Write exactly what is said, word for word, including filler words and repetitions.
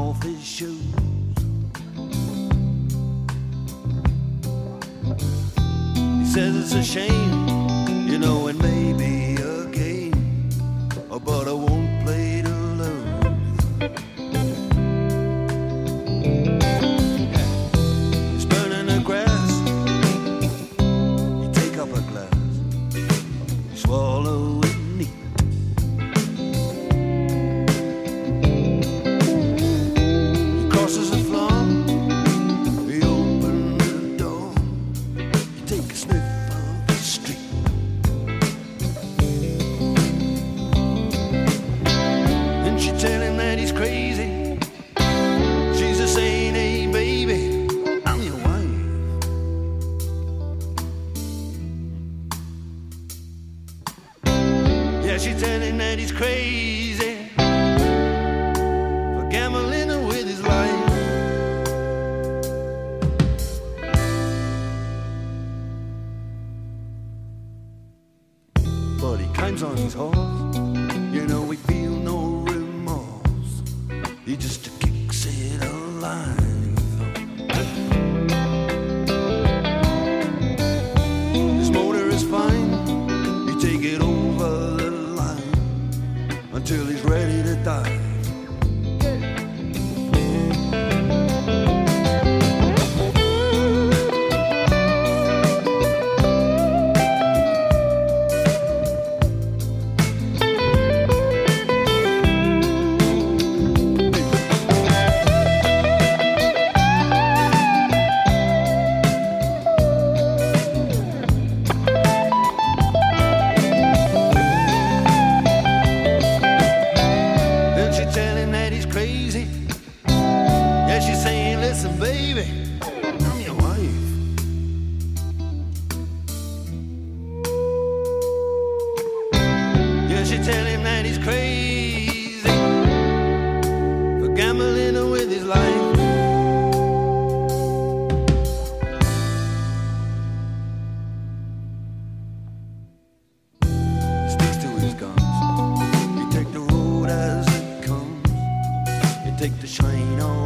off his shoes. He says it's a shame, you know, it may be a game, but I won't play to lose. He's burning the grass, you take up a glass, you swallow it neat. He crosses the floor, he opens the door, you take a sniff of the street. And she tell him that he's crazy. She's just saying, hey baby, I'm your wife. Yeah, she tell him that he's crazy for gambling with his life. But he climbs on his horse, you know, he feel no remorse. He just kicks it alive. His motor is fine, he take it over the line until he's ready to die. Then she tell him that he's crazy. Yeah, she's saying, listen, baby, I'm your wife. Yeah, she tell him that he's crazy for gambling with his life. He sticks to his guns. He take the road as it comes. He take the shine on